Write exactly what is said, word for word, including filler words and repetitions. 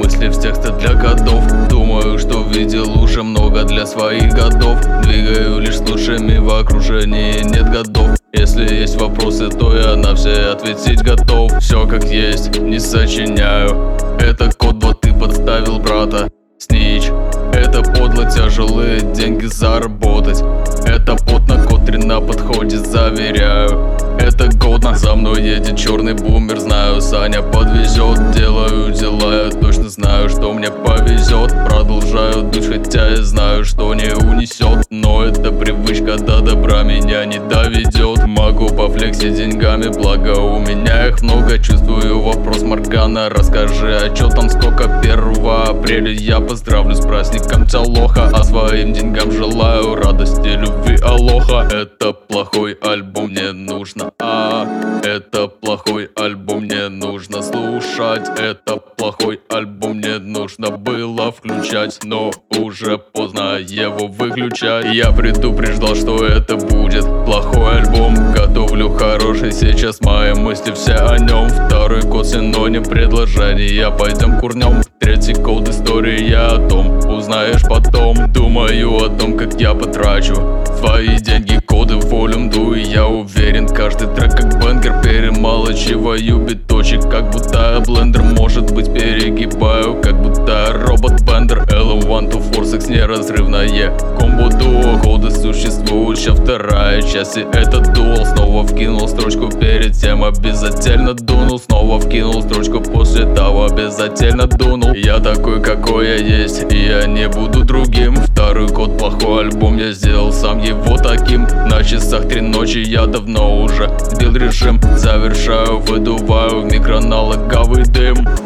мысли в тексты для годов. Думаю, что видел уже много для своих годов. Двигаю лишь с лучшими, в окружении нет годов. Если есть вопросы, то я на все ответить готов. Все как есть, не сочиняю. Это код, вот ты подставил брата. Снич, это подло, тяжелые деньги заработать. Это потно, код три на подходе, заверяю. Это годно, за мной едет черный бумер. Знаю, Саня подвезет. Делаю дела, я точно знаю, что мне повезет. Продолжаю дуть, хотя я знаю, что не унесет. Но это привычка до добра меня не доведет. Могу пофлексить деньгами, благо у меня их много. Чувствую вопрос Моргана, расскажи, а чё там сколько? Первого апреля я поздравлю с праздником тебя, лоха. А своим деньгам желаю радости, любви, алоха. Это плохой альбом, мне нужно А, это плохой альбом, мне нужно слушать. Это плохой альбом, мне нужно было включать, но уже поздно его выключать. Я предупреждал, что это будет плохой альбом. Готовлю хороший, сейчас мои мысли все о нем. Второй код синоним предложения, пойдем курнем. Третий код истории о том, узнаешь потом. Думаю о том, как я потрачу твои деньги, коды волюм ду. И я уверен, каждый трек как бенгер. Перемолочиваю биточек, как будто блендер. Может быть перегибаю, как будто робот бендер. эл эм один to four six неразрывное комбо дуо. Коды существуют, сейчас вторая часть, и это дуал. Снова вкинул строчку перед тем, обязательно дунул. Снова вкинул строчку после того, обязательно дунул. Я такой, какой я есть, и я не буду другим. Второй код плохой альбом, я сделал сам его таким. На часах три ночи, я давно уже сбил режим. Завершаю, выдуваю в микроналоговый дым.